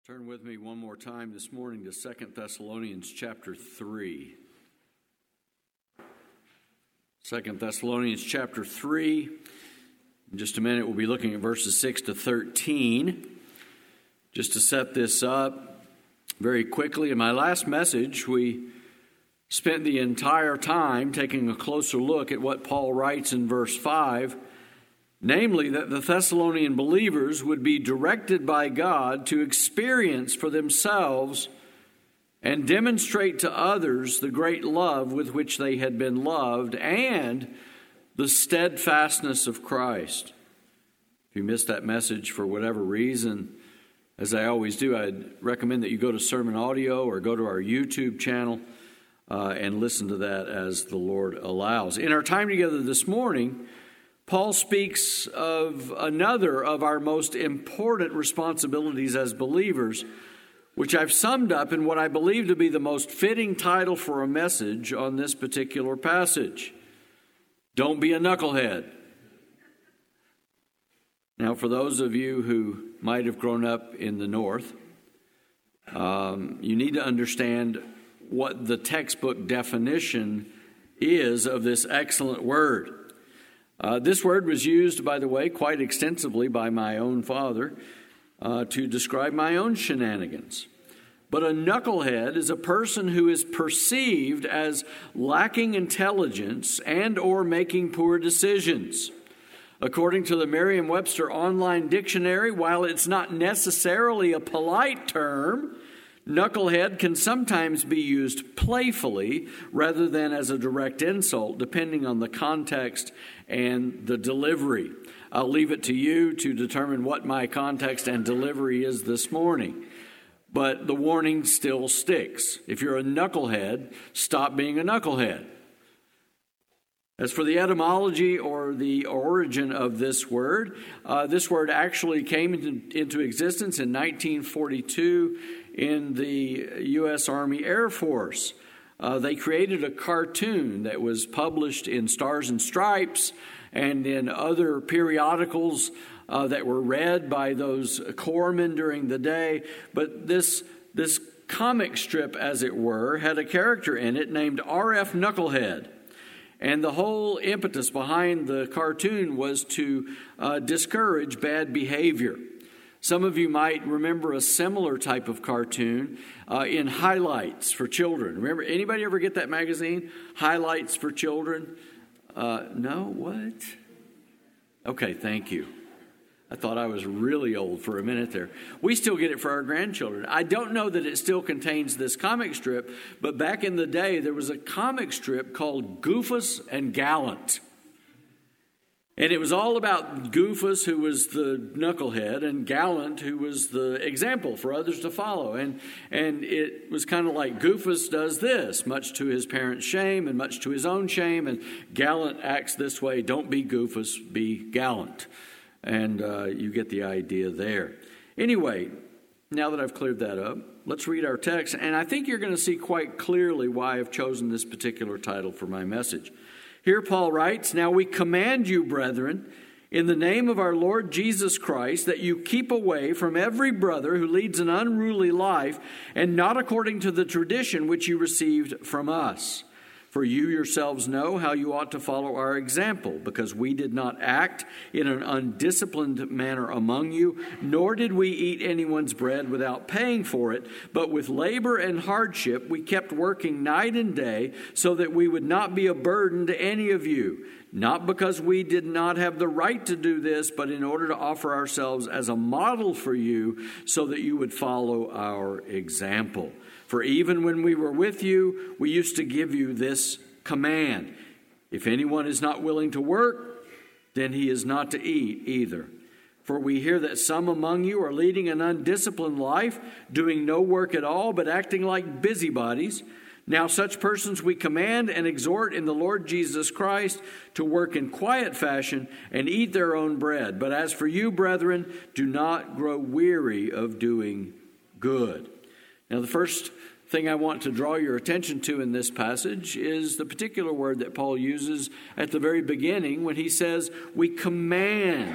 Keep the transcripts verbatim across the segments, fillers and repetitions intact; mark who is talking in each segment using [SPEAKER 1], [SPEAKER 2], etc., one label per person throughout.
[SPEAKER 1] Turn with me one more time this morning to Second Thessalonians chapter three. Second Thessalonians chapter three. In just a minute, we'll be looking at verses six to thirteen. Just to set this up very quickly, in my last message, we spent the entire time taking a closer look at what Paul writes in verse five, namely that the Thessalonian believers would be directed by God to experience for themselves and demonstrate to others the great love with which they had been loved and the steadfastness of Christ. If you missed that message for whatever reason, as I always do, I'd recommend that you go to Sermon Audio or go to our YouTube channel uh, and listen to that as the Lord allows. In our time together this morning, Paul speaks of another of our most important responsibilities as believers, which I've summed up in what I believe to be the most fitting title for a message on this particular passage. Don't be a knucklehead. Now, for those of you who might have grown up in the North, um, you need to understand what the textbook definition is of this excellent word. Uh, this word was used, by the way, quite extensively by my own father uh, to describe my own shenanigans. But a knucklehead is a person who is perceived as lacking intelligence and or making poor decisions. According to the Merriam-Webster Online Dictionary, while it's not necessarily a polite term, knucklehead can sometimes be used playfully rather than as a direct insult, depending on the context and the delivery. I'll leave it to you to determine what my context and delivery is this morning. But the warning still sticks. If you're a knucklehead, stop being a knucklehead. As for the etymology or the origin of this word, uh, this word actually came into, into existence in nineteen forty-two in the U S Army Air Force. Uh, they created a cartoon that was published in Stars and Stripes and in other periodicals uh, that were read by those corpsmen during the day. But this, this comic strip, as it were, had a character in it named R F Knucklehead. And the whole impetus behind the cartoon was to uh, discourage bad behavior. Some of you might remember a similar type of cartoon uh, in Highlights for Children. Remember, anybody ever get that magazine, Highlights for Children? Uh, no? What? Okay, thank you. I thought I was really old for a minute there. We still get it for our grandchildren. I don't know that it still contains this comic strip, but back in the day, there was a comic strip called Goofus and Gallant. And it was all about Goofus, who was the knucklehead, and Gallant, who was the example for others to follow. And, and it was kind of like Goofus does this, much to his parents' shame and much to his own shame. And Gallant acts this way. Don't be Goofus, be Gallant. And uh, you get the idea there. Anyway, now that I've cleared that up, let's read our text. And I think you're going to see quite clearly why I've chosen this particular title for my message. Here Paul writes, "Now we command you, brethren, in the name of our Lord Jesus Christ, that you keep away from every brother who leads an unruly life and not according to the tradition which you received from us. For you yourselves know how you ought to follow our example, because we did not act in an undisciplined manner among you, nor did we eat anyone's bread without paying for it, but with labor and hardship we kept working night and day, so that we would not be a burden to any of you, not because we did not have the right to do this, but in order to offer ourselves as a model for you, so that you would follow our example. For even when we were with you, we used to give you this command: if anyone is not willing to work, then he is not to eat either. For we hear that some among you are leading an undisciplined life, doing no work at all, but acting like busybodies. Now such persons we command and exhort in the Lord Jesus Christ to work in quiet fashion and eat their own bread. But as for you, brethren, do not grow weary of doing good." Now, the first thing I want to draw your attention to in this passage is the particular word that Paul uses at the very beginning when he says, we command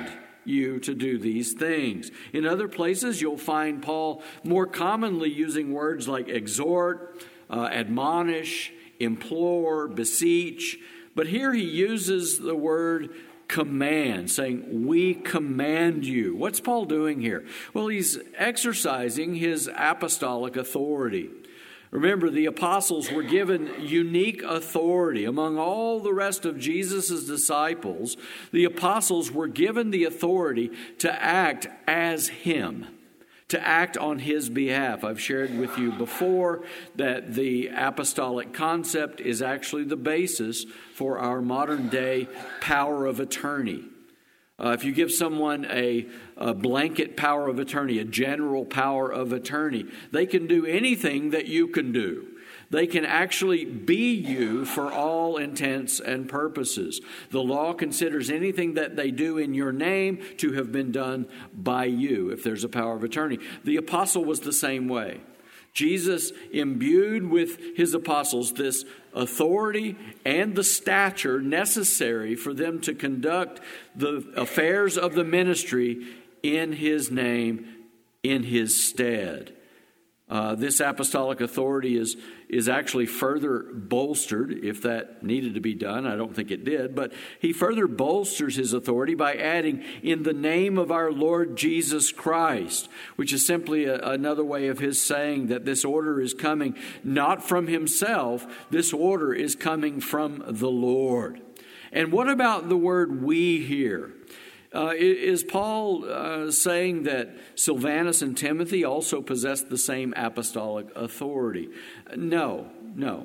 [SPEAKER 1] you to do these things. In other places, you'll find Paul more commonly using words like exhort, uh, admonish, implore, beseech. But here he uses the word command, saying, we command you. What's Paul doing here? Well, he's exercising his apostolic authority. Remember, the apostles were given unique authority. Among all the rest of Jesus' disciples, the apostles were given the authority to act as him, to act on his behalf. I've shared with you before that the apostolic concept is actually the basis for our modern day power of attorney. Uh, if you give someone a, a blanket power of attorney, a general power of attorney, they can do anything that you can do. They can actually be you for all intents and purposes. The law considers anything that they do in your name to have been done by you, if there's a power of attorney. The apostle was the same way. Jesus imbued with his apostles this authority and the stature necessary for them to conduct the affairs of the ministry in his name, in his stead. Uh, this apostolic authority is, is actually further bolstered, if that needed to be done. I don't think it did, but he further bolsters his authority by adding, in the name of our Lord Jesus Christ, which is simply a, another way of his saying that this order is coming not from himself, this order is coming from the Lord. And what about the word we here? Uh, is Paul uh, saying that Silvanus and Timothy also possessed the same apostolic authority? No, no.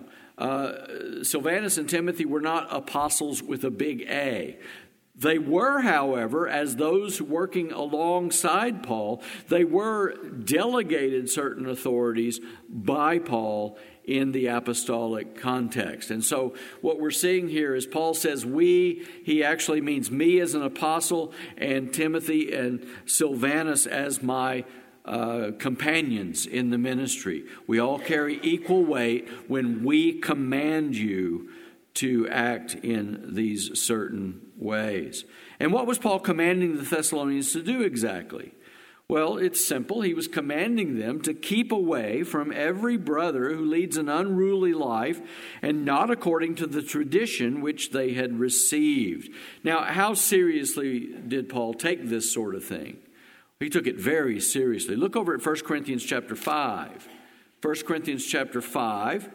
[SPEAKER 1] Uh, Silvanus and Timothy were not apostles with a big A. They were, however, as those working alongside Paul, they were delegated certain authorities by Paul in the apostolic context. And so what we're seeing here is Paul says we, he actually means me as an apostle, and Timothy and Silvanus as my uh, companions in the ministry. We all carry equal weight when we command you to act in these certain ways. And what was Paul commanding the Thessalonians to do exactly? Well, it's simple. He was commanding them to keep away from every brother who leads an unruly life and not according to the tradition which they had received. Now, how seriously did Paul take this sort of thing? He took it very seriously. Look over at First Corinthians chapter five. First Corinthians chapter five.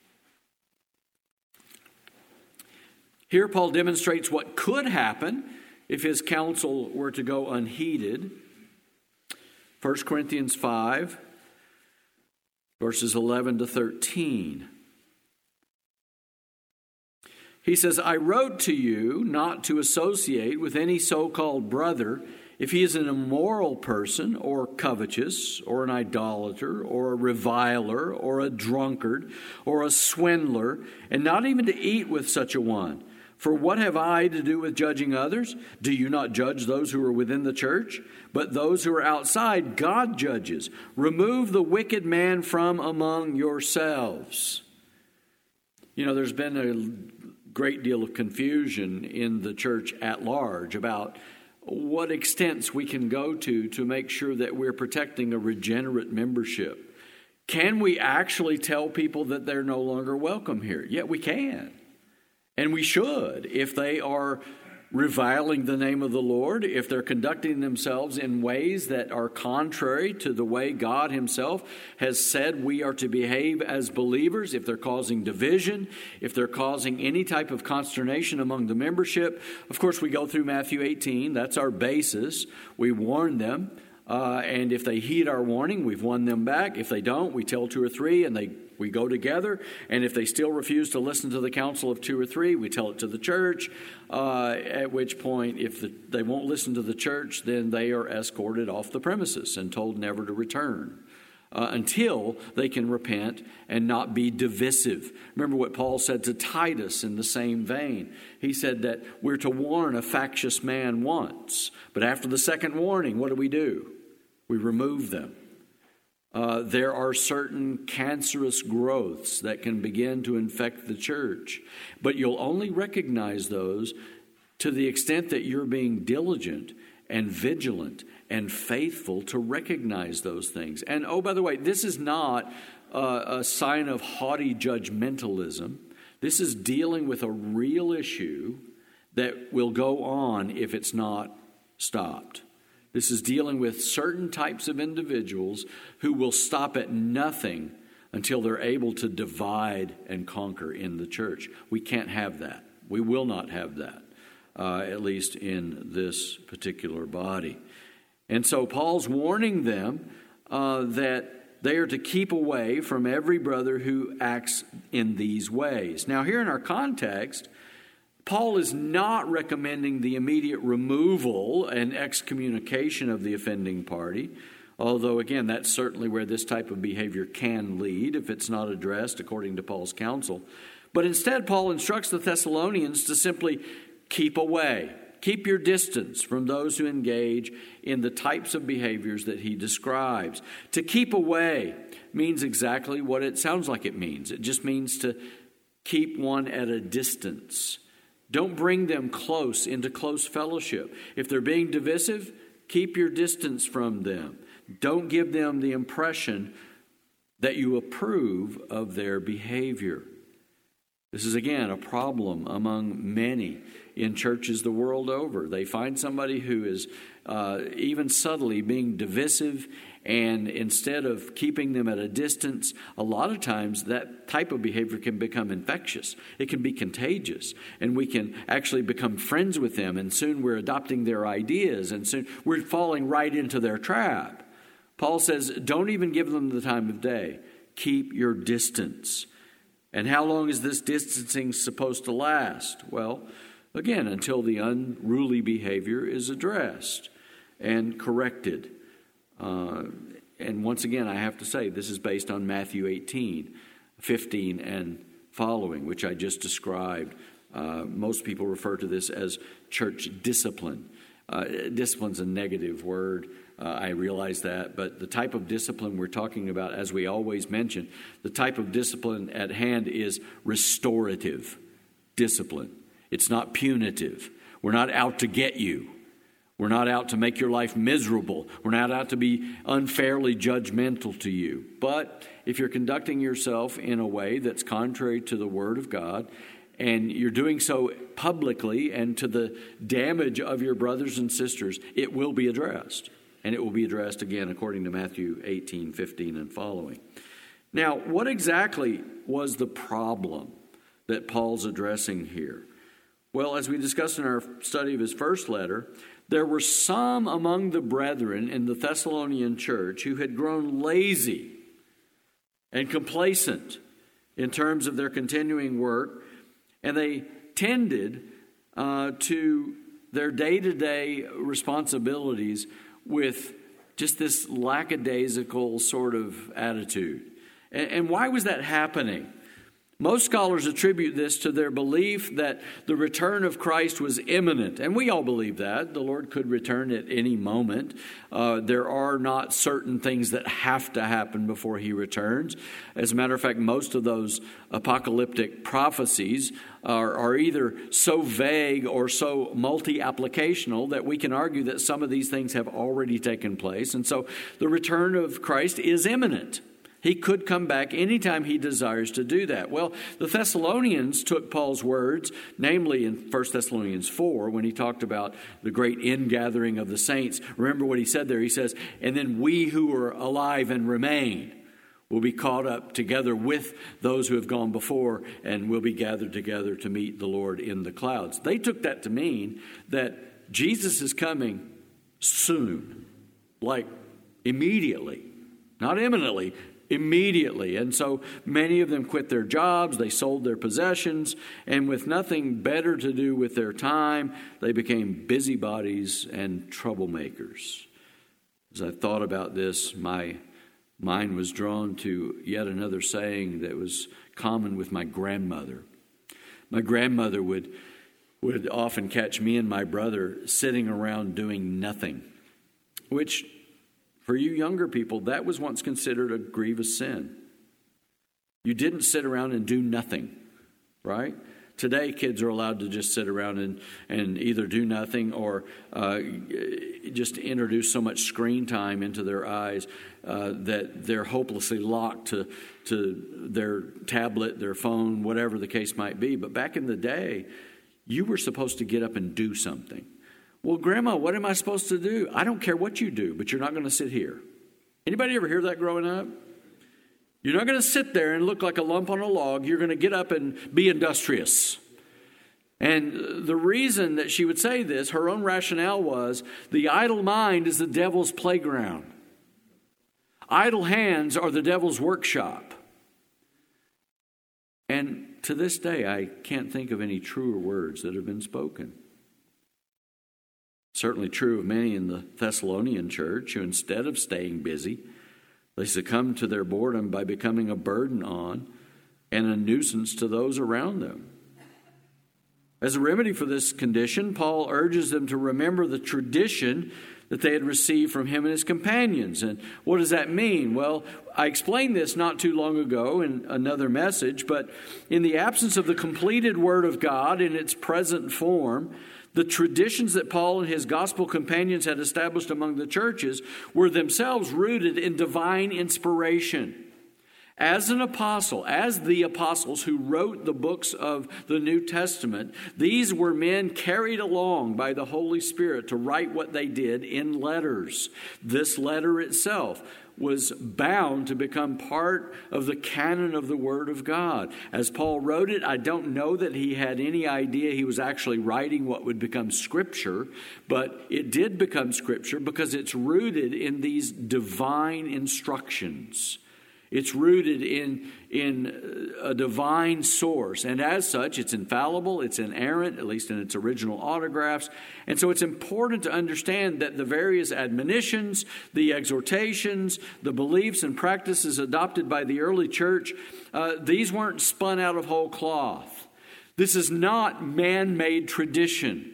[SPEAKER 1] Here Paul demonstrates what could happen if his counsel were to go unheeded. First Corinthians five, verses eleven to thirteen. He says, I wrote to you not to associate with any so-called brother if he is an immoral person or covetous or an idolater or a reviler or a drunkard or a swindler, and not even to eat with such a one. For what have I to do with judging others? Do you not judge those who are within the church? But those who are outside, God judges. Remove the wicked man from among yourselves. You know, there's been a great deal of confusion in the church at large about what extents we can go to to make sure that we're protecting a regenerate membership. Can we actually tell people that they're no longer welcome here? Yeah, we can. And we should, if they are reviling the name of the Lord, if they're conducting themselves in ways that are contrary to the way God himself has said we are to behave as believers, if they're causing division, if they're causing any type of consternation among the membership. Of course, we go through Matthew eighteen. That's our basis. We warn them. Uh, and if they heed our warning, we've won them back. If they don't, we tell two or three and they we go together. And if they still refuse to listen to the counsel of two or three, we tell it to the church. Uh, at which point, if the, they won't listen to the church, then they are escorted off the premises and told never to return uh, until they can repent and not be divisive. Remember what Paul said to Titus in the same vein. He said that we're to warn a factious man once, but after the second warning, what do we do? We remove them. Uh, there are certain cancerous growths that can begin to infect the church, but you'll only recognize those to the extent that you're being diligent and vigilant and faithful to recognize those things. And oh, by the way, this is not uh, a sign of haughty judgmentalism. This is dealing with a real issue that will go on if it's not stopped. This is dealing with certain types of individuals who will stop at nothing until they're able to divide and conquer in the church. We can't have that. We will not have that, uh, at least in this particular body. And so Paul's warning them uh, that they are to keep away from every brother who acts in these ways. Now, here in our context, Paul is not recommending the immediate removal and excommunication of the offending party, although, again, that's certainly where this type of behavior can lead if it's not addressed according to Paul's counsel. But instead, Paul instructs the Thessalonians to simply keep away. Keep your distance from those who engage in the types of behaviors that he describes. To keep away means exactly what it sounds like it means. It just means to keep one at a distance. Don't bring them close into close fellowship. If they're being divisive, keep your distance from them. Don't give them the impression that you approve of their behavior. This is, again, a problem among many in churches the world over. They find somebody who is uh, even subtly being divisive, and instead of keeping them at a distance, a lot of times that type of behavior can become infectious. It can be contagious, and we can actually become friends with them, and soon we're adopting their ideas, and soon we're falling right into their trap. Paul says, don't even give them the time of day. Keep your distance. And how long is this distancing supposed to last? Well, again, until the unruly behavior is addressed and corrected. Uh, and once again, I have to say, this is based on Matthew eighteen, fifteen and following, which I just described. Uh, most people refer to this as church discipline. Uh, discipline's a negative word. Uh, I realize that, but the type of discipline we're talking about, as we always mention, the type of discipline at hand is restorative discipline. It's not punitive. We're not out to get you. We're not out to make your life miserable. We're not out to be unfairly judgmental to you. But if you're conducting yourself in a way that's contrary to the Word of God, and you're doing so publicly and to the damage of your brothers and sisters, it will be addressed. And it will be addressed again according to Matthew eighteen, fifteen and following. Now, what exactly was the problem that Paul's addressing here? Well, as we discussed in our study of his first letter, there were some among the brethren in the Thessalonian church who had grown lazy and complacent in terms of their continuing work, and they tended uh, to their day-to-day responsibilities with just this lackadaisical sort of attitude. And, and why was that happening? Most scholars attribute this to their belief that the return of Christ was imminent. And we all believe that. The Lord could return at any moment. Uh, there are not certain things that have to happen before he returns. As a matter of fact, most of those apocalyptic prophecies are, are either so vague or so multi-applicational that we can argue that some of these things have already taken place. And so the return of Christ is imminent. He could come back anytime he desires to do that. Well, the Thessalonians took Paul's words, namely in First Thessalonians four, when he talked about the great ingathering of the saints. Remember what he said there? He says, and then we who are alive and remain will be caught up together with those who have gone before, and will be gathered together to meet the Lord in the clouds. They took that to mean that Jesus is coming soon, like immediately, not imminently, immediately. And so many of them quit their jobs, they sold their possessions, and with nothing better to do with their time, they became busybodies and troublemakers. As I thought about this, my mind was drawn to yet another saying that was common with my grandmother. My grandmother would, would often catch me and my brother sitting around doing nothing, which for you younger people, that was once considered a grievous sin. You didn't sit around and do nothing, right? today kids are allowed to just sit around and, and either do nothing or uh, just introduce so much screen time into their eyes uh, that they're hopelessly locked to, to their tablet, their phone, whatever the case might be. But back in the day, you were supposed to get up and do something. Well, Grandma, what am I supposed to do? I don't care what you do, but you're not going to sit here. Anybody ever hear that growing up? You're not going to sit there and look like a lump on a log. You're going to get up and be industrious. And the reason that she would say this, her own rationale was, the idle mind is the devil's playground. Idle hands are the devil's workshop. And to this day, I can't think of any truer words that have been spoken. Certainly true of many in the Thessalonian church who, instead of staying busy, they succumbed to their boredom by becoming a burden on and a nuisance to those around them. As a remedy for this condition, Paul urges them to remember the tradition that they had received from him and his companions. And what does that mean? Well, I explained this not too long ago in another message, but in the absence of the completed Word of God in its present form, the traditions that Paul and his gospel companions had established among the churches were themselves rooted in divine inspiration. As an apostle, as the apostles who wrote the books of the New Testament, these were men carried along by the Holy Spirit to write what they did in letters. This letter itself was bound to become part of the canon of the Word of God. As Paul wrote it, I don't know that he had any idea he was actually writing what would become Scripture, but it did become Scripture because it's rooted in these divine instructions. It's rooted in, in a divine source. And as such, it's infallible, it's inerrant, at least in its original autographs. And so it's important to understand that the various admonitions, the exhortations, the beliefs and practices adopted by the early church, uh, these weren't spun out of whole cloth. This is not man-made tradition.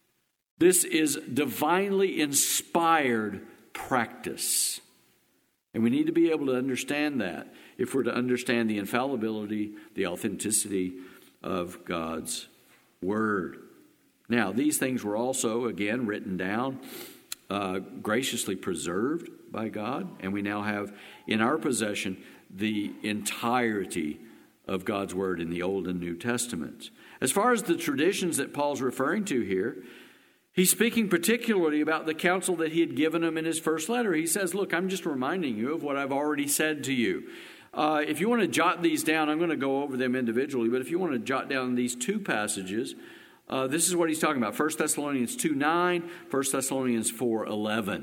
[SPEAKER 1] This is divinely inspired practice. And we need to be able to understand that if we're to understand the infallibility, the authenticity of God's Word. Now, these things were also, again, written down, uh, graciously preserved by God, and we now have in our possession the entirety of God's Word in the Old and New Testaments. As far as the traditions that Paul's referring to here, he's speaking particularly about the counsel that he had given them in his first letter. He says, look, I'm just reminding you of what I've already said to you. Uh, if you want to jot these down, I'm going to go over them individually, but if you want to jot down these two passages, uh, this is what he's talking about. First Thessalonians two nine, First Thessalonians four eleven.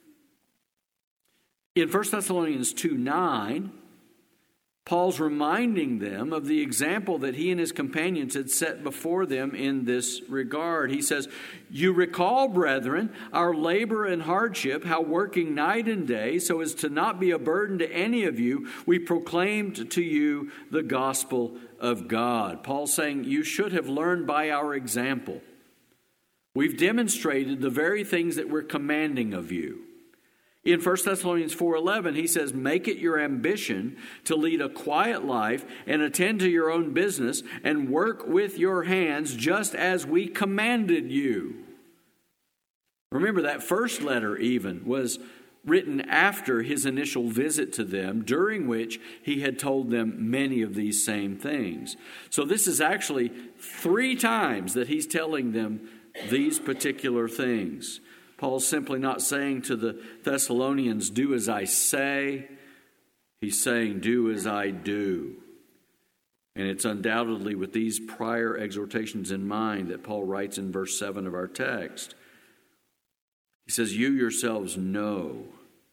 [SPEAKER 1] In First Thessalonians two nine, Paul's reminding them of the example that he and his companions had set before them in this regard. He says, you recall, brethren, our labor and hardship, how working night and day, so as to not be a burden to any of you, we proclaimed to you the gospel of God. Paul's saying, you should have learned by our example. We've demonstrated the very things that we're commanding of you. In First Thessalonians four eleven, he says, make it your ambition to lead a quiet life and attend to your own business and work with your hands just as we commanded you. Remember, that first letter even was written after his initial visit to them, during which he had told them many of these same things. So this is actually three times that he's telling them these particular things. Paul's simply not saying to the Thessalonians, do as I say. He's saying, do as I do. And it's undoubtedly with these prior exhortations in mind that Paul writes in verse seven of our text. He says, you yourselves know.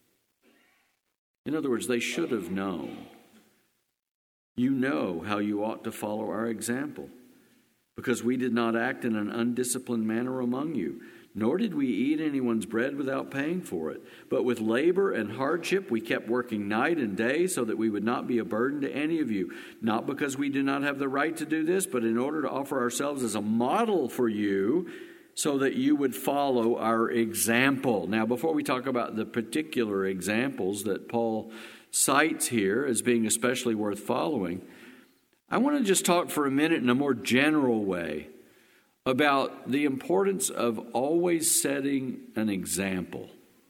[SPEAKER 1] In other words, they should have known. You know how you ought to follow our example, because we did not act in an undisciplined manner among you. Nor did we eat anyone's bread without paying for it. But with labor and hardship we kept working night and day so that we would not be a burden to any of you. Not because we do not have the right to do this, but in order to offer ourselves as a model for you so that you would follow our example. Now, before we talk about the particular examples that Paul cites here as being especially worth following, I want to just talk for a minute in a more general way about the importance of always setting an example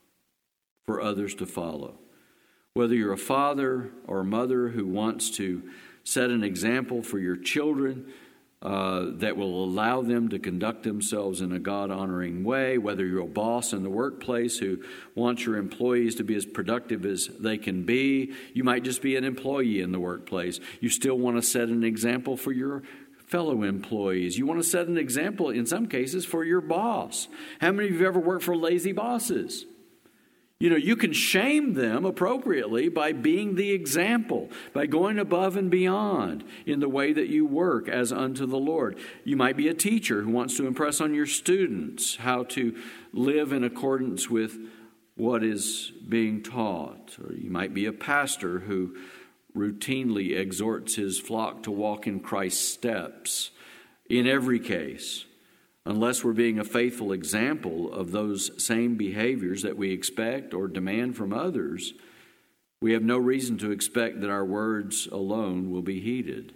[SPEAKER 1] for others to follow. Whether you're a father or a mother who wants to set an example for your children uh, that will allow them to conduct themselves in a God-honoring way, whether you're a boss in the workplace who wants your employees to be as productive as they can be, you might just be an employee in the workplace. You still want to set an example for your fellow employees. You want to set an example, in some cases, for your boss. How many of you have ever worked for lazy bosses? You know, you can shame them appropriately by being the example, by going above and beyond in the way that you work as unto the Lord. You might be a teacher who wants to impress on your students how to live in accordance with what is being taught. Or you might be a pastor who routinely exhorts his flock to walk in Christ's steps. In every case, unless we're being a faithful example of those same behaviors that we expect or demand from others, we have no reason to expect that our words alone will be heeded.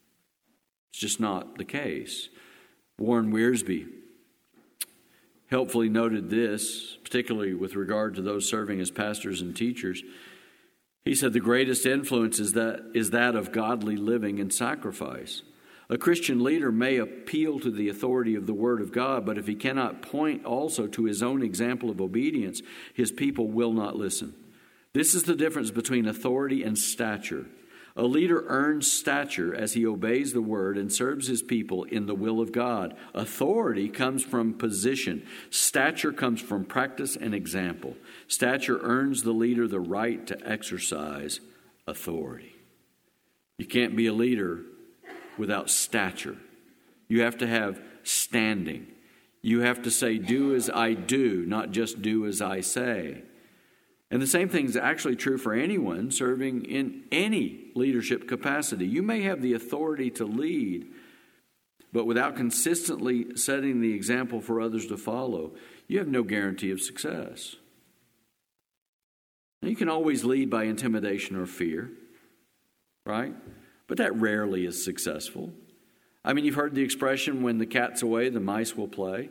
[SPEAKER 1] It's just not the case. Warren Wiersbe helpfully noted this, particularly with regard to those serving as pastors and teachers. He said the greatest influence is that, is that of godly living and sacrifice. A Christian leader may appeal to the authority of the Word of God, but if he cannot point also to his own example of obedience, his people will not listen. This is the difference between authority and stature. A leader earns stature as he obeys the Word and serves his people in the will of God. Authority comes from position. Stature comes from practice and example. Stature earns the leader the right to exercise authority. You can't be a leader without stature. You have to have standing. You have to say, do as I do, not just do as I say. And the same thing is actually true for anyone serving in any leadership capacity. You may have the authority to lead, but without consistently setting the example for others to follow, you have no guarantee of success. Now, you can always lead by intimidation or fear, right? But that rarely is successful. I mean, you've heard the expression, when the cat's away, the mice will play.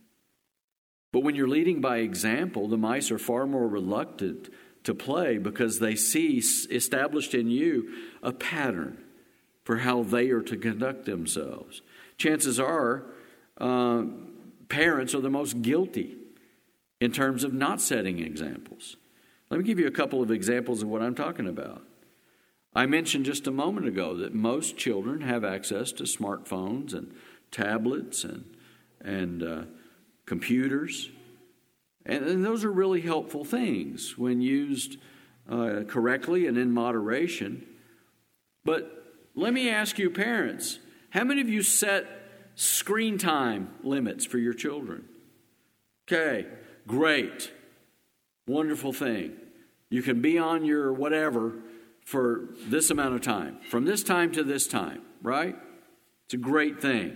[SPEAKER 1] But when you're leading by example, the mice are far more reluctant to play because they see established in you a pattern for how they are to conduct themselves. Chances are, uh, parents are the most guilty in terms of not setting examples. Let me give you a couple of examples of what I'm talking about. I mentioned just a moment ago that most children have access to smartphones and tablets and and uh, computers, and, and those are really helpful things when used uh, correctly and in moderation. But let me ask you, parents, how many of you set screen time limits for your children? Okay, great, wonderful thing. You can be on your whatever for this amount of time, from this time to this time, right? It's a great thing.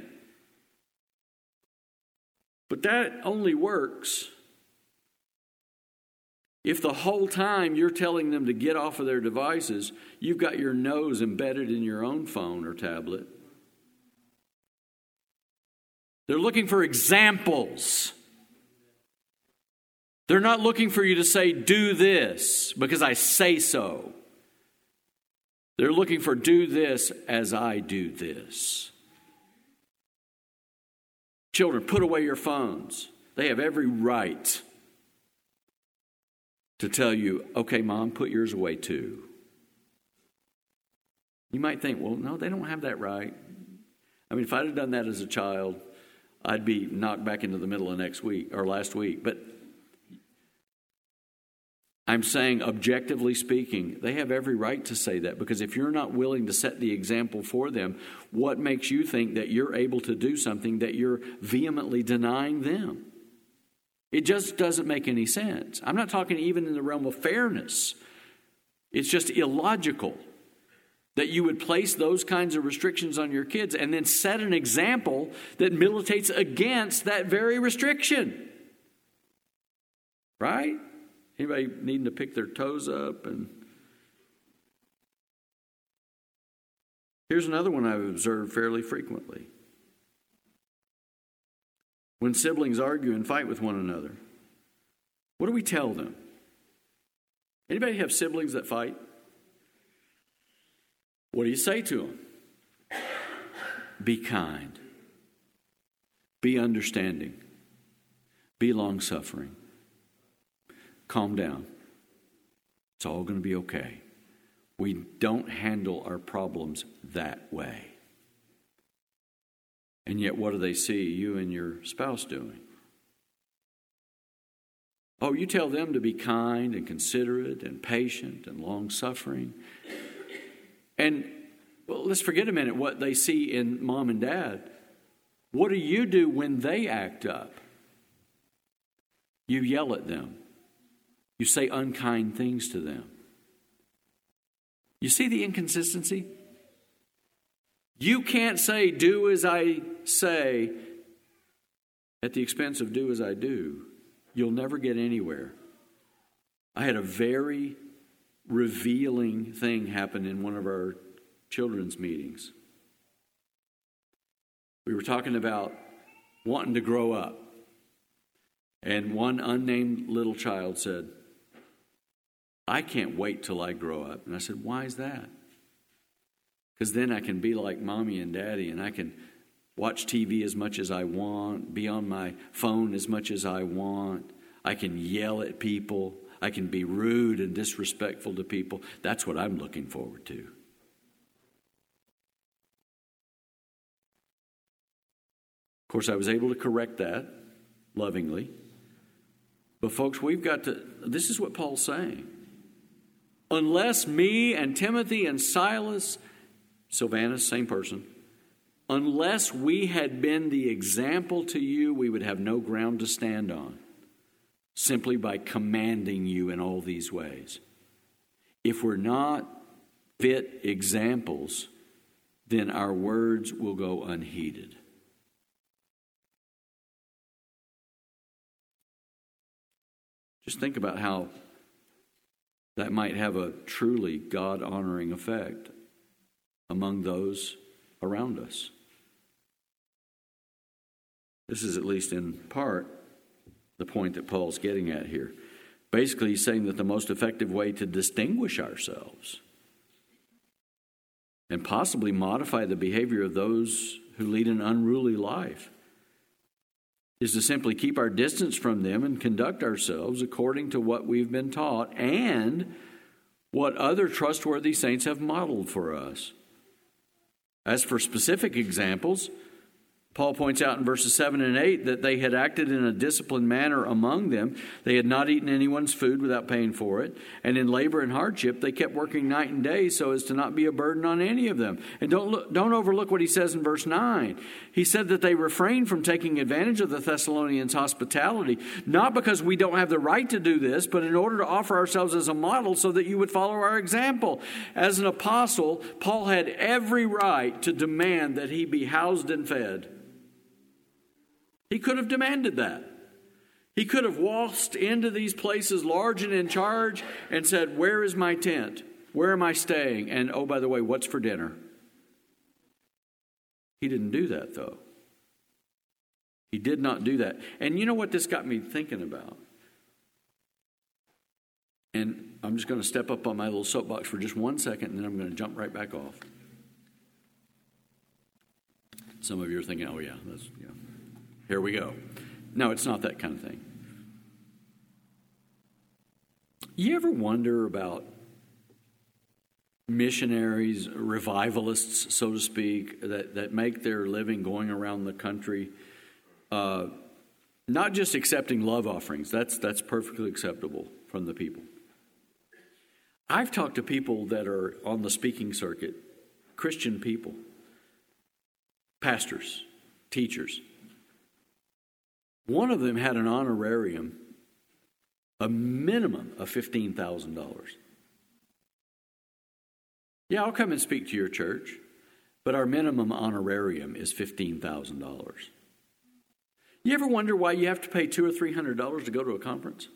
[SPEAKER 1] But that only works if the whole time you're telling them to get off of their devices, you've got your nose embedded in your own phone or tablet. They're looking for examples. They're not looking for you to say, do this because I say so. They're looking for, do this as I do this. Children, put away your phones. They have every right to tell you, okay, Mom, put yours away too. You might think, well, no, they don't have that right. I mean, if I'd have done that as a child, I'd be knocked back into the middle of next week or last week. But I'm saying, objectively speaking, they have every right to say that, because if you're not willing to set the example for them, what makes you think that you're able to do something that you're vehemently denying them? It just doesn't make any sense. I'm not talking even in the realm of fairness. It's just illogical that you would place those kinds of restrictions on your kids and then set an example that militates against that very restriction. Right? Anybody needing to pick their toes up? And Here's another one I've observed fairly frequently. When siblings argue and fight with one another, what do we tell them? Anybody have siblings that fight? What do you say to them? Be kind. Be understanding. Be long-suffering. Calm down. It's all going to be okay. We don't handle our problems that way. And yet, what do they see you and your spouse doing? Oh, you tell them to be kind and considerate and patient and long-suffering. And well, let's forget a minute what they see in mom and dad. What do you do when they act up? You yell at them. You say unkind things to them. You see the inconsistency? You can't say, do as I say, at the expense of do as I do. You'll never get anywhere. I had a very revealing thing happen in one of our children's meetings. We were talking about wanting to grow up. And one unnamed little child said, I can't wait till I grow up. And I said, why is that? Because then I can be like mommy and daddy, and I can watch T V as much as I want, be on my phone as much as I want. I can yell at people. I can be rude and disrespectful to people. That's what I'm looking forward to. Of course, I was able to correct that lovingly. But folks, we've got to, this is what Paul's saying. Unless me and Timothy and Silas, Silvanus, same person, unless we had been the example to you, we would have no ground to stand on, simply by commanding you in all these ways. If we're not fit examples, then our words will go unheeded. Just think about how that might have a truly God-honoring effect among those around us. This is at least in part the point that Paul's getting at here. Basically, he's saying that the most effective way to distinguish ourselves and possibly modify the behavior of those who lead an unruly life is to simply keep our distance from them and conduct ourselves according to what we've been taught and what other trustworthy saints have modeled for us. As for specific examples, Paul points out in verses seven and eight that they had acted in a disciplined manner among them. They had not eaten anyone's food without paying for it. And in labor and hardship, they kept working night and day so as to not be a burden on any of them. And don't look, don't overlook what he says in verse nine. He said that they refrained from taking advantage of the Thessalonians' hospitality, not because we don't have the right to do this, but in order to offer ourselves as a model so that you would follow our example. As an apostle, Paul had every right to demand that he be housed and fed. He could have demanded that. He could have waltzed into these places large and in charge and said, where is my tent? Where am I staying? And oh, by the way, what's for dinner? He didn't do that, though. He did not do that. And you know what this got me thinking about? And I'm just going to step up on my little soapbox for just one second, and then I'm going to jump right back off. Some of you are thinking, oh, yeah, that's, yeah. Here we go. No, it's not that kind of thing. You ever wonder about missionaries, revivalists, so to speak, that, that make their living going around the country, uh, not just accepting love offerings. That's, that's perfectly acceptable from the people. I've talked to people that are on the speaking circuit, Christian people, pastors, teachers. One of them had an honorarium, a minimum of fifteen thousand dollars. Yeah, I'll come and speak to your church, but our minimum honorarium is fifteen thousand dollars. You ever wonder why you have to pay two or three hundred dollars to go to a conference?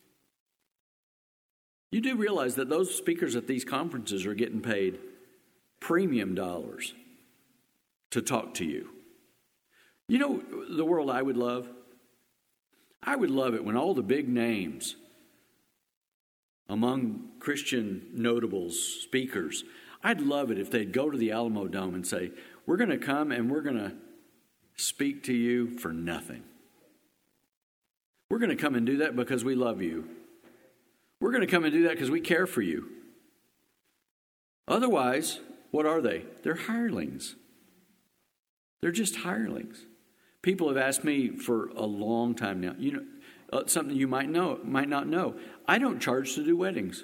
[SPEAKER 1] You do realize that those speakers at these conferences are getting paid premium dollars to talk to you. You know the world I would love? I would love it when all the big names among Christian notables, speakers, I'd love it if they'd go to the Alamo Dome and say, we're going to come and we're going to speak to you for nothing. We're going to come and do that because we love you. We're going to come and do that because we care for you. Otherwise, what are they? They're hirelings. They're just hirelings. People have asked me for a long time now, you know, uh, something you might know, might not know. I don't charge to do weddings.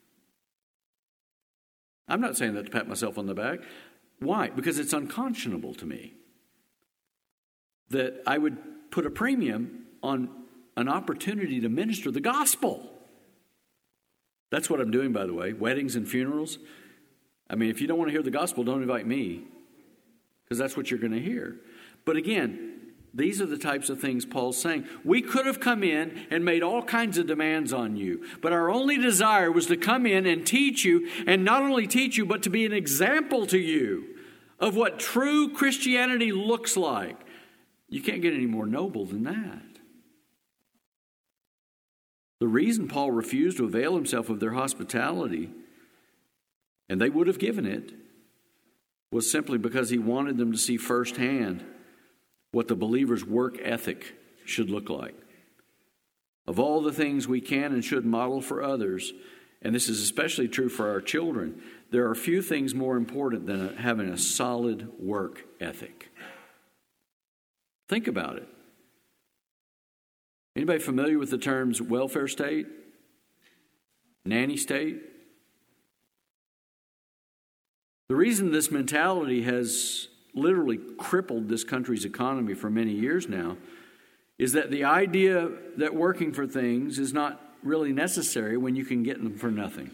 [SPEAKER 1] I'm not saying that to pat myself on the back. Why? Because it's unconscionable to me that I would put a premium on an opportunity to minister the gospel. That's what I'm doing, by the way. Weddings and funerals. I mean, if you don't want to hear the gospel, don't invite me, because that's what you're going to hear. But again, these are the types of things Paul's saying. We could have come in and made all kinds of demands on you, but our only desire was to come in and teach you, and not only teach you, but to be an example to you of what true Christianity looks like. You can't get any more noble than that. The reason Paul refused to avail himself of their hospitality, and they would have given it, was simply because he wanted them to see firsthand what the believer's work ethic should look like. Of all the things we can and should model for others, and this is especially true for our children, there are few things more important than having a solid work ethic. Think about it. Anybody familiar with the terms welfare state? Nanny state? The reason this mentality has literally crippled this country's economy for many years now is that the idea that working for things is not really necessary when you can get them for nothing.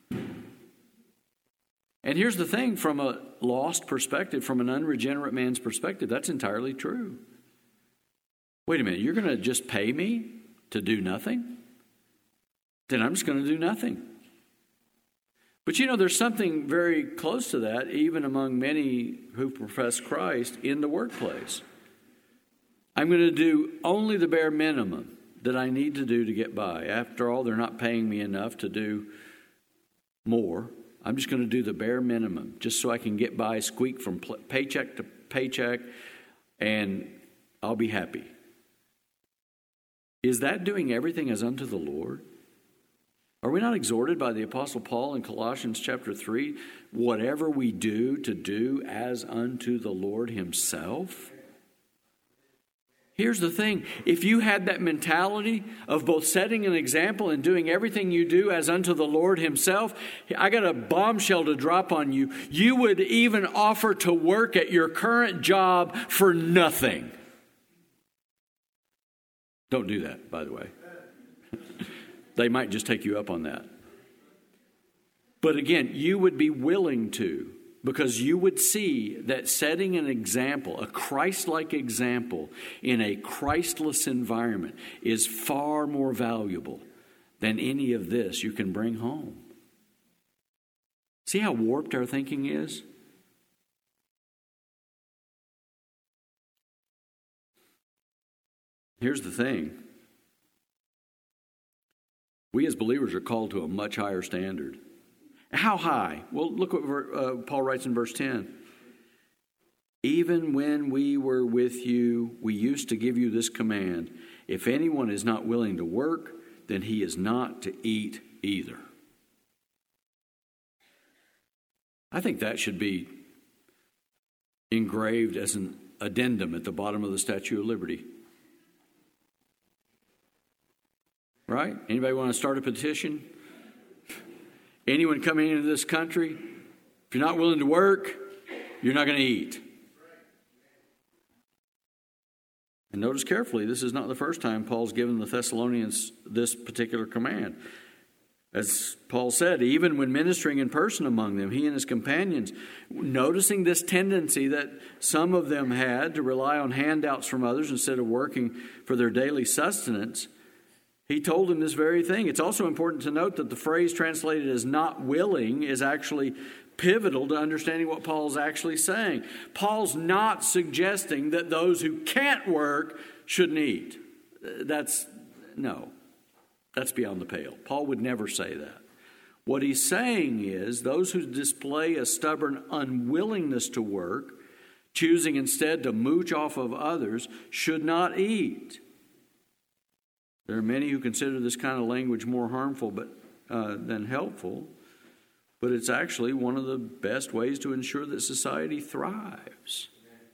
[SPEAKER 1] And here's the thing, from a lost perspective, from an unregenerate man's perspective, that's entirely true. Wait a minute, you're going to just pay me to do nothing? Then I'm just going to do nothing. But you know, there's something very close to that, even among many who profess Christ in the workplace. I'm going to do only the bare minimum that I need to do to get by. After all, they're not paying me enough to do more. I'm just going to do the bare minimum just so I can get by, squeak from paycheck to paycheck, and I'll be happy. Is that doing everything as unto the Lord? Are we not exhorted by the Apostle Paul in Colossians chapter three, whatever we do to do as unto the Lord himself? Here's the thing. If you had that mentality of both setting an example and doing everything you do as unto the Lord himself, I got a bombshell to drop on you. You would even offer to work at your current job for nothing. Don't do that, by the way. They might just take you up on that. But again, you would be willing to, because you would see that setting an example, a Christ-like example in a Christless environment is far more valuable than any of this you can bring home. See how warped our thinking is? Here's the thing. We as believers are called to a much higher standard. How high? Well, look what uh, Paul writes in verse ten. Even when we were with you, we used to give you this command. If anyone is not willing to work, then he is not to eat either. I think that should be engraved as an addendum at the bottom of the Statue of Liberty. Right? Anybody want to start a petition? Anyone coming into this country, if you're not willing to work, you're not going to eat. And notice carefully, this is not the first time Paul's given the Thessalonians this particular command. As Paul said, even when ministering in person among them, he and his companions, noticing this tendency that some of them had to rely on handouts from others instead of working for their daily sustenance, He told him this very thing. It's also important to note that the phrase translated as not willing is actually pivotal to understanding what Paul's actually saying. Paul's not suggesting that those who can't work shouldn't eat. That's, no, that's beyond the pale. Paul would never say that. What he's saying is those who display a stubborn unwillingness to work, choosing instead to mooch off of others, should not eat. There are many who consider this kind of language more harmful but uh, than helpful, but it's actually one of the best ways to ensure that society thrives.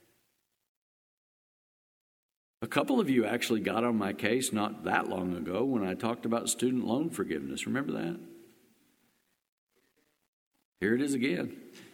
[SPEAKER 1] A couple of you actually got on my case not that long ago when I talked about student loan forgiveness. Remember that? Here it is again.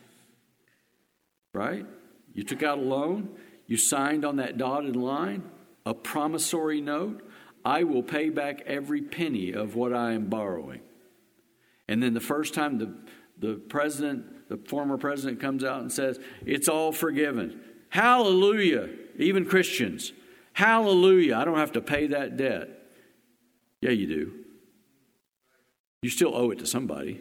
[SPEAKER 1] Right? You took out a loan, you signed on that dotted line, a promissory note. I will pay back every penny of what I am borrowing. And then the first time the, the president, the former president comes out and says, it's all forgiven. Hallelujah. Even Christians. Hallelujah. I don't have to pay that debt. Yeah, you do. You still owe it to somebody.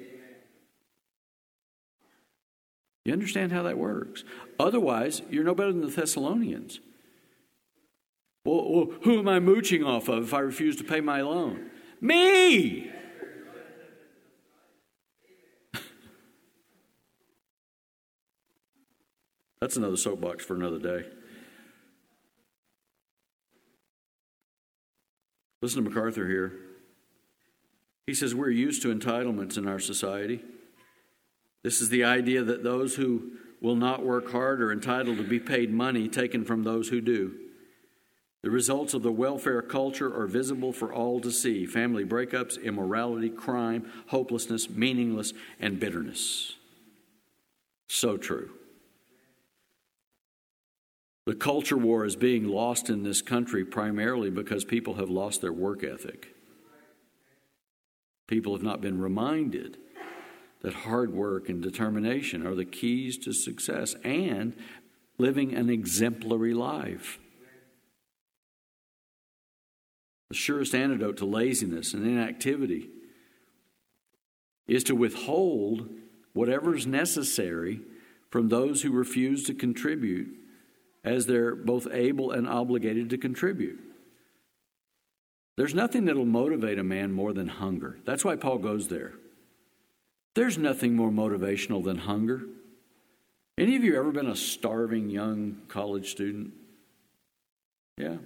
[SPEAKER 1] You understand how that works? Otherwise, you're no better than the Thessalonians. Well, well, who am I mooching off of if I refuse to pay my loan? Me! That's another soapbox for another day. Listen to MacArthur here. He says we're used to entitlements in our society. This is the idea that those who will not work hard are entitled to be paid money taken from those who do. The results of the welfare culture are visible for all to see. Family breakups, immorality, crime, hopelessness, meaningless, and bitterness. So true. The culture war is being lost in this country primarily because people have lost their work ethic. People have not been reminded that hard work and determination are the keys to success and living an exemplary life. The surest antidote to laziness and inactivity is to withhold whatever is necessary from those who refuse to contribute as they're both able and obligated to contribute. There's nothing that'll motivate a man more than hunger. That's why Paul goes there. There's nothing more motivational than hunger. Any of you ever been a starving young college student? Yeah.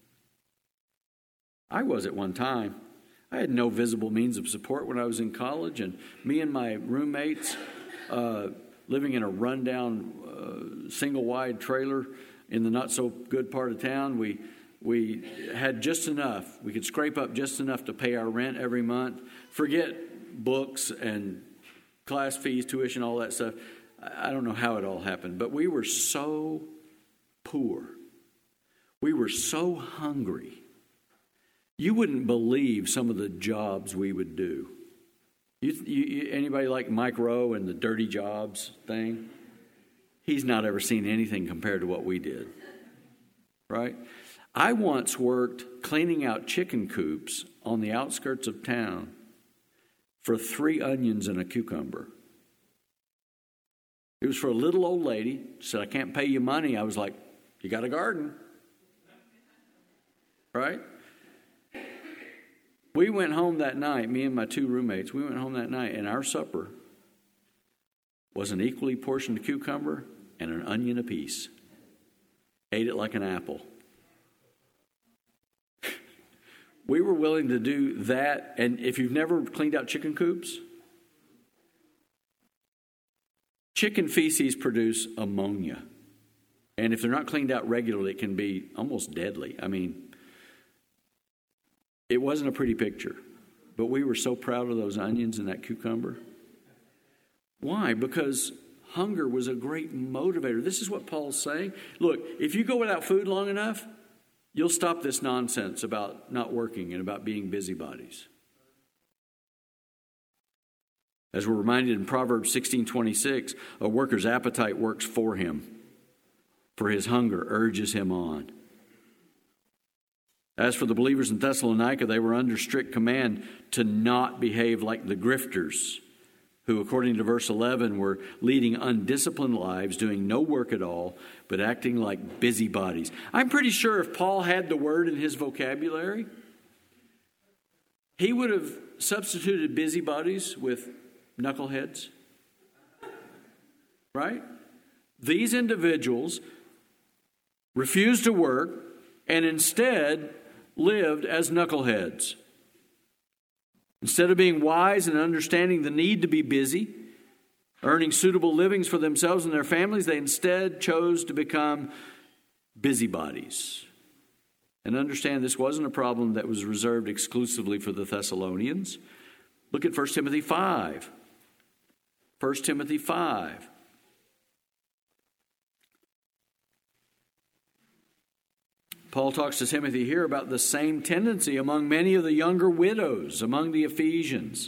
[SPEAKER 1] I was at one time. I had no visible means of support when I was in college, and me and my roommates, uh, living in a rundown uh, single-wide trailer in the not-so-good part of town, we we had just enough. We could scrape up just enough to pay our rent every month. Forget books and class fees, tuition, all that stuff. I don't know how it all happened, but we were so poor. We were so hungry. You wouldn't believe some of the jobs we would do. You, you, anybody like Mike Rowe and the dirty jobs thing? He's not ever seen anything compared to what we did, right? I once worked cleaning out chicken coops on the outskirts of town for three onions and a cucumber. It was for a little old lady. She said, I can't pay you money. I was like, you got a garden, right? We went home that night, me and my two roommates, we went home that night, and our supper was an equally portioned cucumber and an onion apiece. Ate it like an apple. We were willing to do that, and if you've never cleaned out chicken coops, chicken feces produce ammonia. And if they're not cleaned out regularly, it can be almost deadly. I mean, it wasn't a pretty picture, but we were so proud of those onions and that cucumber. Why? Because hunger was a great motivator. This is what Paul's saying. Look, if you go without food long enough, you'll stop this nonsense about not working and about being busybodies. As we're reminded in Proverbs sixteen twenty-six, a worker's appetite works for him, for his hunger urges him on. As for the believers in Thessalonica, they were under strict command to not behave like the grifters, who, according to verse eleven, were leading undisciplined lives, doing no work at all, but acting like busybodies. I'm pretty sure if Paul had the word in his vocabulary, he would have substituted busybodies with knuckleheads. Right? These individuals refused to work and instead lived as knuckleheads. Instead of being wise and understanding the need to be busy, earning suitable livings for themselves and their families, they instead chose to become busybodies. And understand this wasn't a problem that was reserved exclusively for the Thessalonians. Look at First Timothy five. First Timothy five. Paul talks to Timothy here about the same tendency among many of the younger widows among the Ephesians.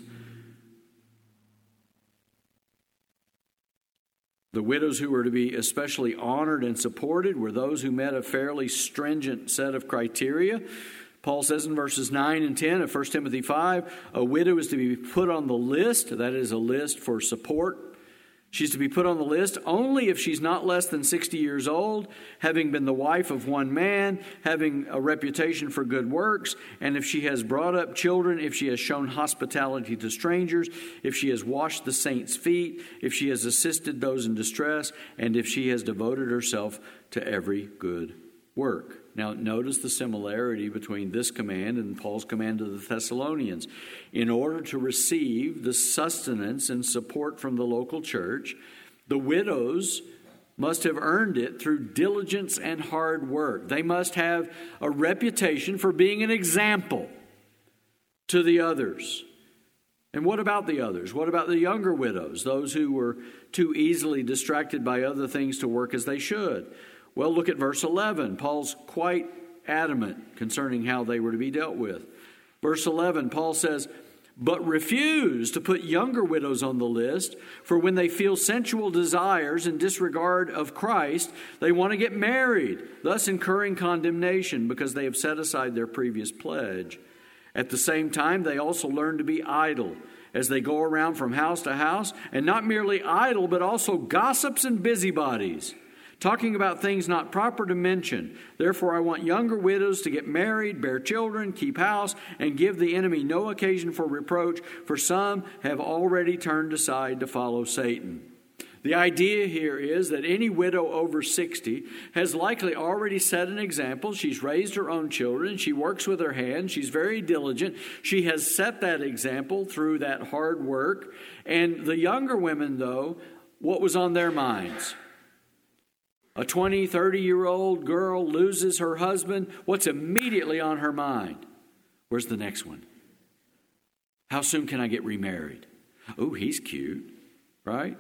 [SPEAKER 1] The widows who were to be especially honored and supported were those who met a fairly stringent set of criteria. Paul says in verses nine and ten of First Timothy five, a widow is to be put on the list, that is a list for support. She's to be put on the list only if she's not less than sixty years old, having been the wife of one man, having a reputation for good works, and if she has brought up children, if she has shown hospitality to strangers, if she has washed the saints' feet, if she has assisted those in distress, and if she has devoted herself to every good work. Now, notice the similarity between this command and Paul's command to the Thessalonians. In order to receive the sustenance and support from the local church, the widows must have earned it through diligence and hard work. They must have a reputation for being an example to the others. And what about the others? What about the younger widows, those who were too easily distracted by other things to work as they should? Well, look at verse eleven. Paul's quite adamant concerning how they were to be dealt with. Verse eleven, Paul says, but refuse to put younger widows on the list, for when they feel sensual desires and disregard of Christ, they want to get married, thus incurring condemnation because they have set aside their previous pledge. At the same time, they also learn to be idle as they go around from house to house, and not merely idle, but also gossips and busybodies, talking about things not proper to mention. Therefore, I want younger widows to get married, bear children, keep house, and give the enemy no occasion for reproach, for some have already turned aside to follow Satan. The idea here is that any widow over sixty has likely already set an example. She's raised her own children. She works with her hands. She's very diligent. She has set that example through that hard work. And the younger women, though, what was on their minds? A twenty, thirty-year-old girl loses her husband. What's immediately on her mind? Where's the next one? How soon can I get remarried? Oh, he's cute, right?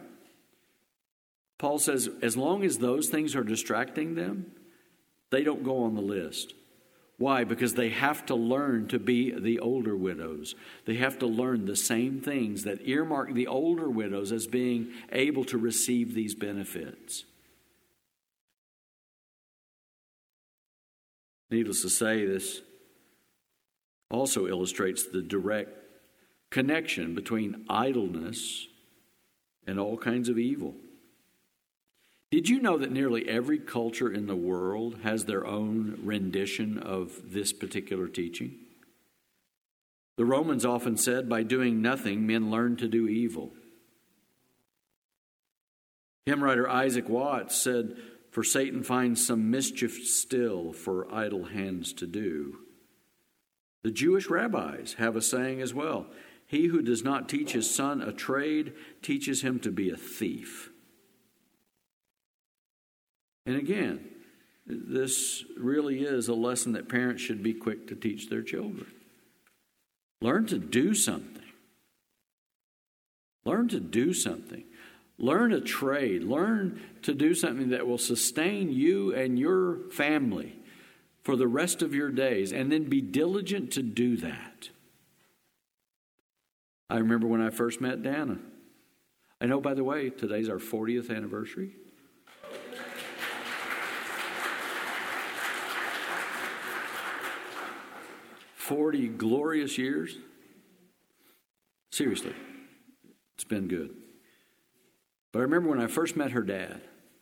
[SPEAKER 1] Paul says, as long as those things are distracting them, they don't go on the list. Why? Because they have to learn to be the older widows. They have to learn the same things that earmark the older widows as being able to receive these benefits. Needless to say, this also illustrates the direct connection between idleness and all kinds of evil. Did you know that nearly every culture in the world has their own rendition of this particular teaching? The Romans often said, by doing nothing, men learn to do evil. Hymn writer Isaac Watts said, for Satan finds some mischief still for idle hands to do. The Jewish rabbis have a saying as well. He who does not teach his son a trade teaches him to be a thief. And again, this really is a lesson that parents should be quick to teach their children. Learn to do something. Learn to do something. Learn a trade. Learn to do something that will sustain you and your family for the rest of your days, and then be diligent to do that. I remember when I first met Dana. I know, by the way, today's our fortieth anniversary. forty glorious years. Seriously, it's been good. But I remember when I first met her dad.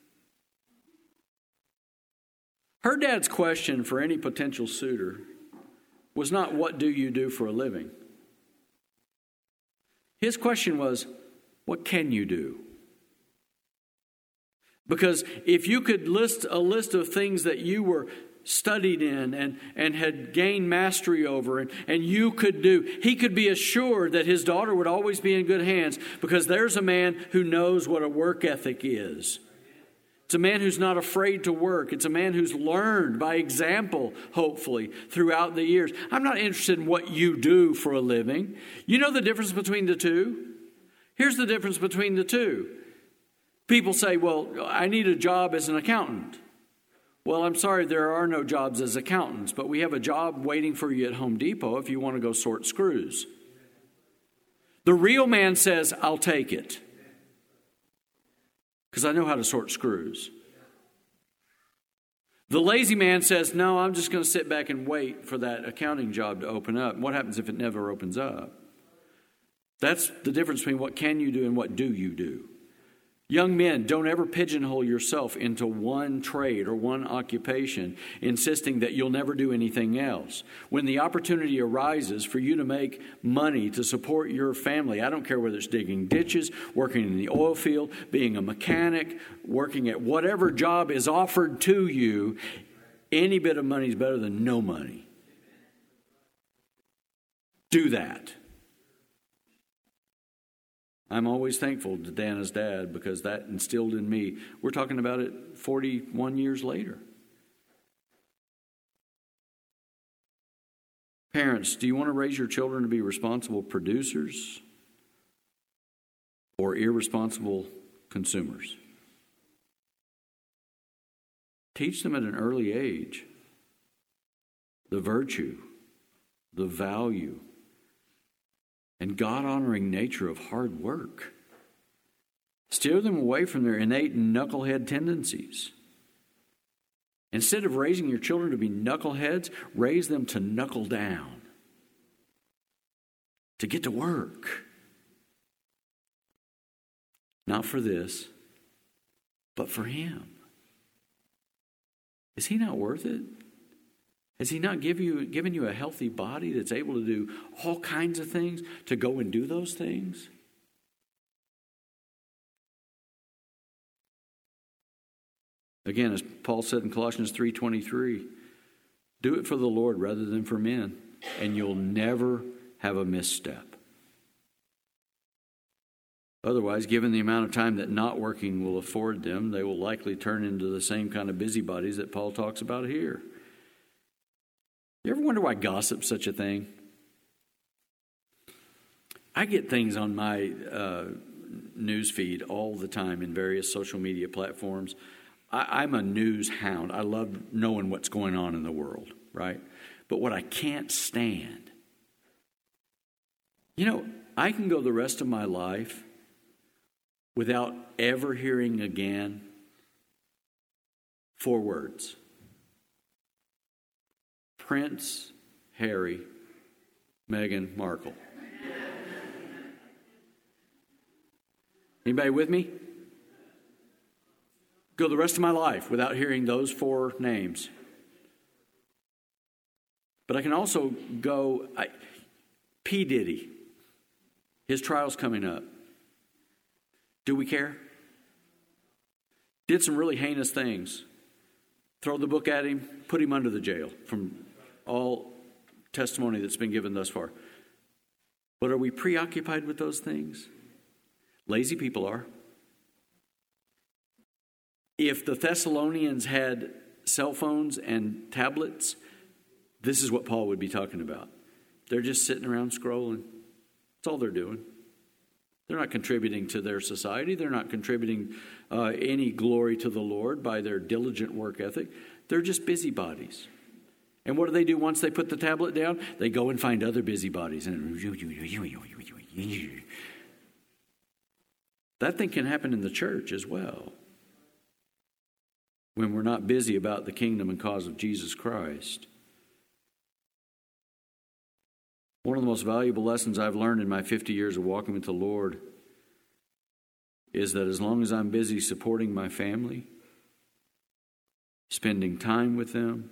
[SPEAKER 1] Her dad's question for any potential suitor was not, what do you do for a living? His question was, what can you do? Because if you could list a list of things that you were studied in and, and had gained mastery over and, and you could do, he could be assured that his daughter would always be in good hands, because there's a man who knows what a work ethic is. It's a man who's not afraid to work. It's a man who's learned by example, hopefully, throughout the years. I'm not interested in what you do for a living. You know the difference between the two? Here's the difference between the two. People say, well, I need a job as an accountant. Well, I'm sorry, there are no jobs as accountants, but we have a job waiting for you at Home Depot if you want to go sort screws. The real man says, I'll take it, because I know how to sort screws. The lazy man says, no, I'm just going to sit back and wait for that accounting job to open up. What happens if it never opens up? That's the difference between what can you do and what do you do. Young men, don't ever pigeonhole yourself into one trade or one occupation, insisting that you'll never do anything else. When the opportunity arises for you to make money to support your family, I don't care whether it's digging ditches, working in the oil field, being a mechanic, working at whatever job is offered to you, any bit of money is better than no money. Do that. I'm always thankful to Dana's dad, because that instilled in me. We're talking about it forty-one years later. Parents, do you want to raise your children to be responsible producers or irresponsible consumers? Teach them at an early age the virtue, the value, and God-honoring nature of hard work. Steer them away from their innate knucklehead tendencies. Instead of raising your children to be knuckleheads, raise them to knuckle down, to get to work. Not for this, but for Him. Is He not worth it? Has He not give you, given you a healthy body that's able to do all kinds of things, to go and do those things? Again, as Paul said in Colossians three twenty-three, do it for the Lord rather than for men, and you'll never have a misstep. Otherwise, given the amount of time that not working will afford them, they will likely turn into the same kind of busybodies that Paul talks about here. You ever wonder why gossip's such a thing? I get things on my uh, news feed all the time in various social media platforms. I, I'm a news hound. I love knowing what's going on in the world, right? But what I can't stand, you know, I can go the rest of my life without ever hearing again four words. Prince Harry, Meghan Markle. Anybody with me? Go the rest of my life without hearing those four names. But I can also go, I, P. Diddy, his trial's coming up. Do we care? Did some really heinous things. Throw the book at him, put him under the jail from all testimony that's been given thus far. But are we preoccupied with those things? Lazy people are. If the Thessalonians had cell phones and tablets, this is what Paul would be talking about. They're just sitting around scrolling. That's all they're doing. They're not contributing to their society. They're not contributing uh, any glory to the Lord by their diligent work ethic. They're just busybodies. And what do they do once they put the tablet down? They go and find other busybodies. And that thing can happen in the church as well, when we're not busy about the kingdom and cause of Jesus Christ. One of the most valuable lessons I've learned in my fifty years of walking with the Lord is that as long as I'm busy supporting my family, spending time with them,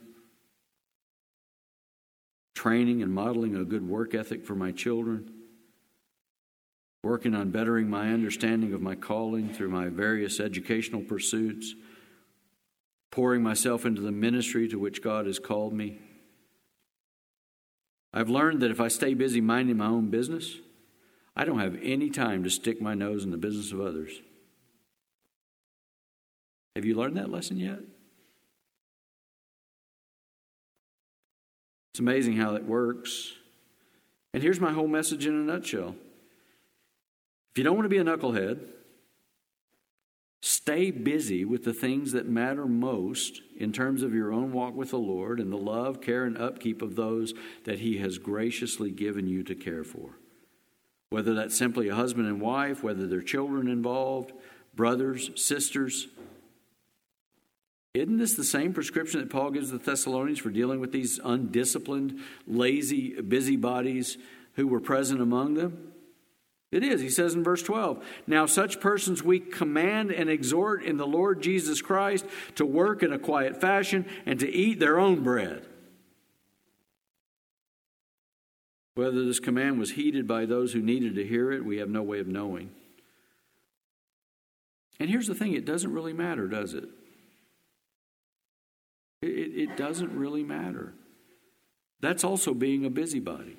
[SPEAKER 1] training and modeling a good work ethic for my children, working on bettering my understanding of my calling through my various educational pursuits, pouring myself into the ministry to which God has called me, I've learned that if I stay busy minding my own business, I don't have any time to stick my nose in the business of others. Have you learned that lesson yet? It's amazing how that works. And here's my whole message in a nutshell. If you don't want to be a knucklehead, stay busy with the things that matter most in terms of your own walk with the Lord and the love, care, and upkeep of those that He has graciously given you to care for. Whether that's simply a husband and wife, whether there are children involved, brothers, sisters. Isn't this the same prescription that Paul gives the Thessalonians for dealing with these undisciplined, lazy busybodies who were present among them? It is. He says in verse twelve, "Now such persons we command and exhort in the Lord Jesus Christ to work in a quiet fashion and to eat their own bread." Whether this command was heeded by those who needed to hear it, we have no way of knowing. And here's the thing, it doesn't really matter, does it? It, it doesn't really matter. That's also being a busybody.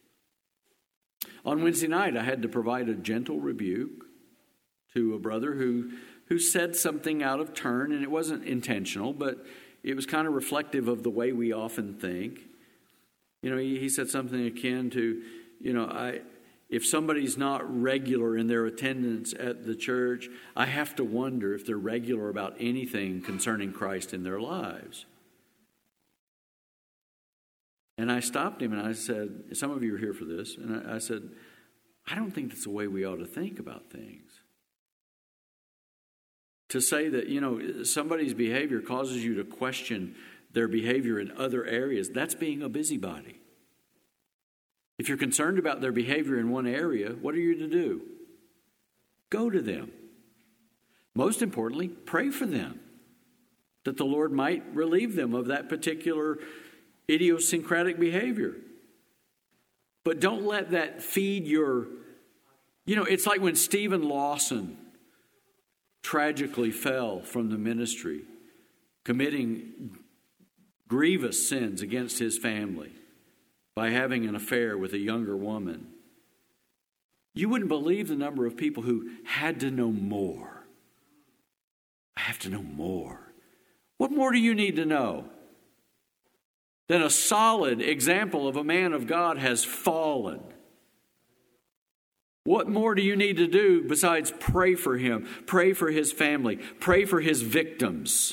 [SPEAKER 1] On Wednesday night, I had to provide a gentle rebuke to a brother who, who said something out of turn, and it wasn't intentional, but it was kind of reflective of the way we often think. You know, he, he said something akin to, you know, I if somebody's not regular in their attendance at the church, I have to wonder if they're regular about anything concerning Christ in their lives. And I stopped him and I said, some of you are here for this, and I, I said, I don't think that's the way we ought to think about things. To say that, you know, somebody's behavior causes you to question their behavior in other areas, that's being a busybody. If you're concerned about their behavior in one area, what are you to do? Go to them. Most importantly, pray for them, that the Lord might relieve them of that particular idiosyncratic behavior. But don't let that feed your, you know, it's like when Stephen Lawson tragically fell from the ministry, committing grievous sins against his family by having an affair with a younger woman. You wouldn't believe the number of people who had to know more. I have to know more. What more do you need to know? Then a solid example of a man of God has fallen. What more do you need to do besides pray for him, pray for his family, pray for his victims?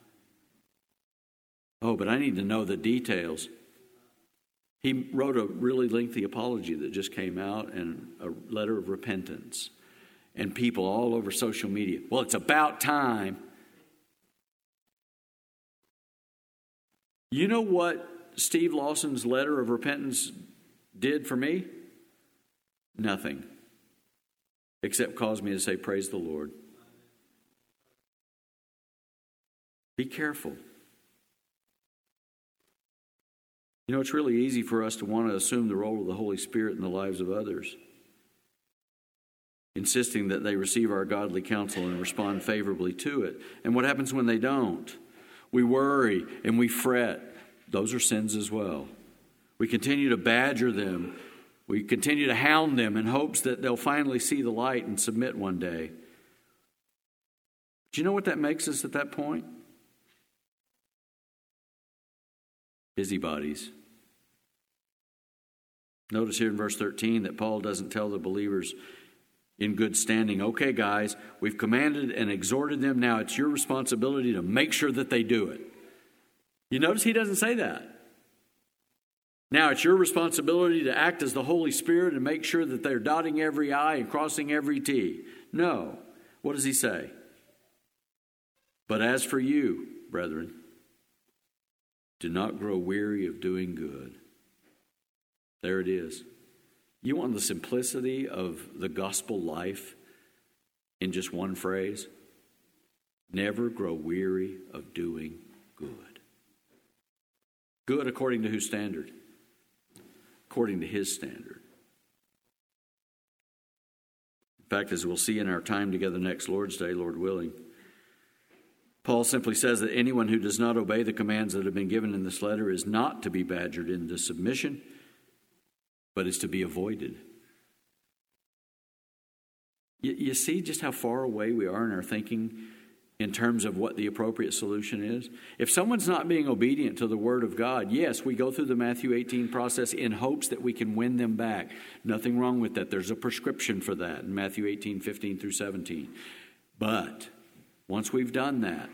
[SPEAKER 1] Oh, but I need to know the details. He wrote a really lengthy apology that just came out and a letter of repentance. And people all over social media, well, it's about time. You know what Steve Lawson's letter of repentance did for me? Nothing. Except cause me to say, praise the Lord. Be careful. You know, it's really easy for us to want to assume the role of the Holy Spirit in the lives of others, insisting that they receive our godly counsel and respond favorably to it. And what happens when they don't? We worry and we fret. Those are sins as well. We continue to badger them. We continue to hound them in hopes that they'll finally see the light and submit one day. Do you know what that makes us at that point? Busybodies. Notice here in verse thirteen that Paul doesn't tell the believers in good standing, okay, guys, we've commanded and exhorted them. Now it's your responsibility to make sure that they do it. You notice he doesn't say that. Now it's your responsibility to act as the Holy Spirit and make sure that they're dotting every I and crossing every T. No. What does he say? But as for you, brethren, do not grow weary of doing good. There it is. You want the simplicity of the gospel life in just one phrase? Never grow weary of doing good. Good according to whose standard? According to his standard. In fact, as we'll see in our time together next Lord's Day, Lord willing, Paul simply says that anyone who does not obey the commands that have been given in this letter is not to be badgered into submission, but is to be avoided. You, you see just how far away we are in our thinking in terms of what the appropriate solution is? If someone's not being obedient to the Word of God, yes, we go through the Matthew eighteen process in hopes that we can win them back. Nothing wrong with that. There's a prescription for that in Matthew eighteen, fifteen through seventeen. But once we've done that,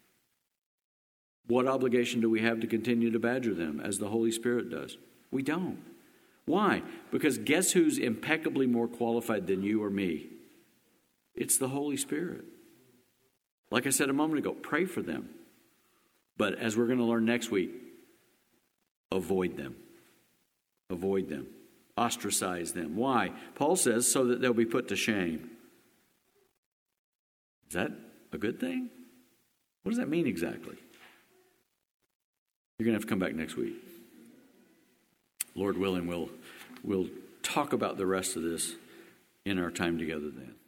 [SPEAKER 1] what obligation do we have to continue to badger them as the Holy Spirit does? We don't. Why? Because guess who's impeccably more qualified than you or me? It's the Holy Spirit. Like I said a moment ago, pray for them. But as we're going to learn next week, avoid them. Avoid them. Ostracize them. Why? Paul says, so that they'll be put to shame. Is that a good thing? What does that mean exactly? You're going to have to come back next week. Lord willing, we'll, we'll talk about the rest of this in our time together then.